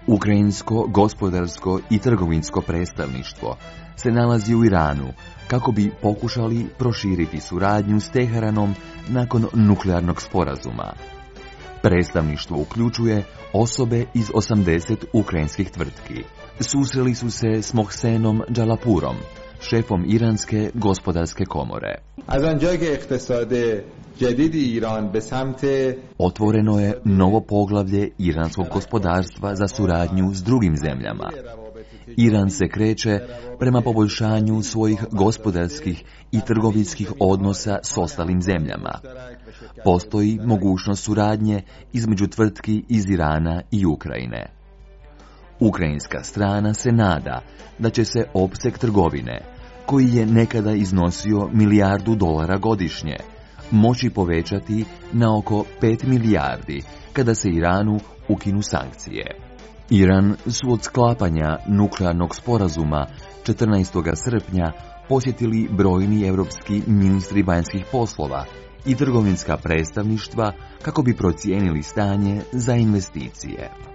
Ukrajinsko gospodarsko i trgovinsko predstavništvo se nalazi u Iranu kako bi pokušali proširiti suradnju s Teheranom nakon nuklearnog sporazuma. Predstavništvo uključuje osobe iz 80 ukrajinskih tvrtki. Susreli su se s Mohsenom Džalapurom, šefom Iranske gospodarske komore. Otvoreno je novo poglavlje iranskog gospodarstva za suradnju s drugim zemljama. Iran se kreće prema poboljšanju svojih gospodarskih i trgovinskih odnosa s ostalim zemljama. Postoji mogućnost suradnje između tvrtki iz Irana i Ukrajine. Ukrajinska strana se nada da će se opseg trgovine, koji je nekada iznosio $1 milijardu godišnje, moći povećati na oko 5 milijardi kada se Iranu ukinu sankcije. Iran su od sklapanja nuklearnog sporazuma 14. srpnja posjetili brojni europski ministri vanjskih poslova i trgovinska predstavništva kako bi procijenili stanje za investicije.